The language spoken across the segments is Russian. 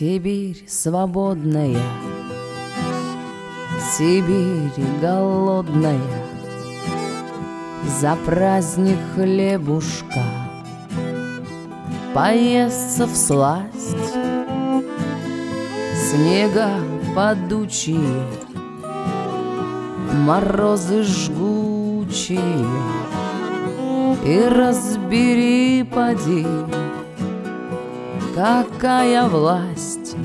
Сибирь свободная, Сибирь голодная, за праздник хлебушка поестся всласть. Снега падучие, морозы жгучие, и разбери, поди, какая власть.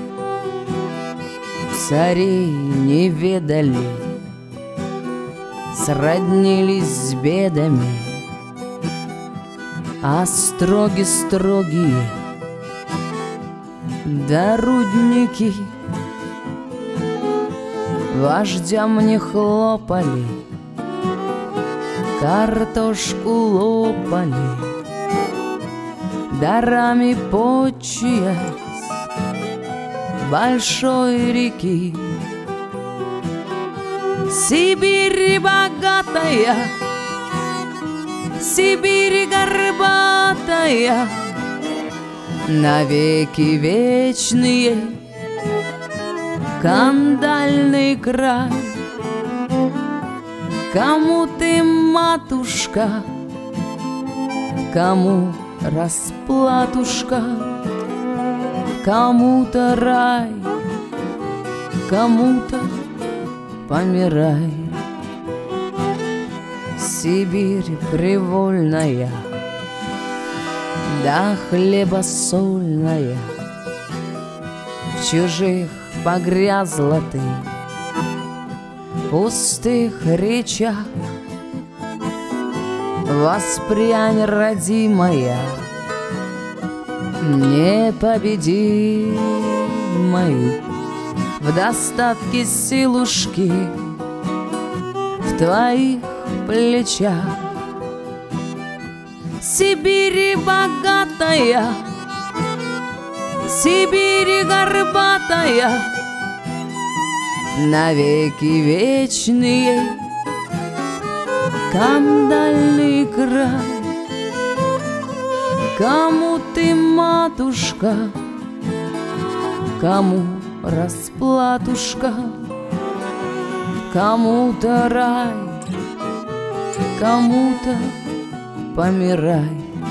Царей не ведали, сроднились с бедами, а строгие да рудники вождям не хлопали, картошку лопали, дарами почиясь большой реки. Сибирь богатая, Сибирь горбатая, навеки вечные, кандальный край. Кому ты, матушка, кому расплатушка, кому-то рай, кому-то помирай. Сибирь привольная, да хлебосольная, в чужих погрязла ты, пустых речах. Воспрянь, родимая, непобедимой, в достатке силушки в твоих плечах. Сибирь богатая, Сибирь горбатая, навеки вечные, кандальный край. Кому ты, матушка, кому расплатушка, кому-то рай, кому-то помирай.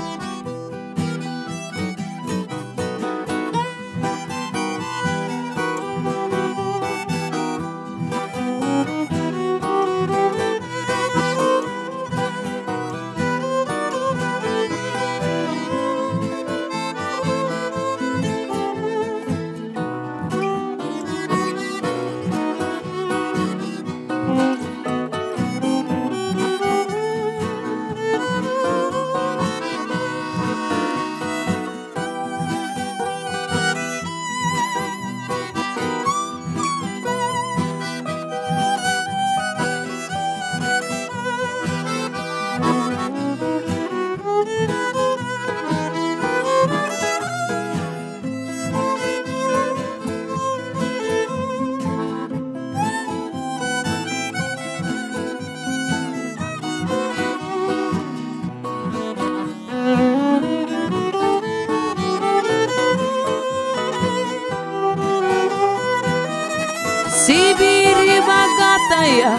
Сибирь богатая,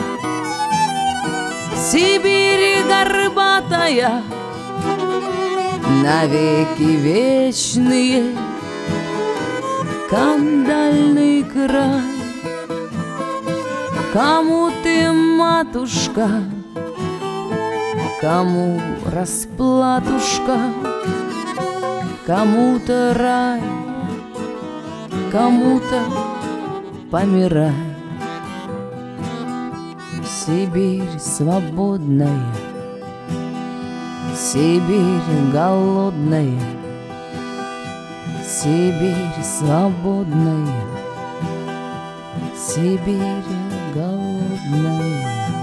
Сибирь горбатая, навеки вечные, кандальный край. Кому ты, матушка, кому расплатушка, кому-то рай, кому-то помирай. Сибирь свободная, Сибирь голодная, Сибирь свободная, Сибирь голодная.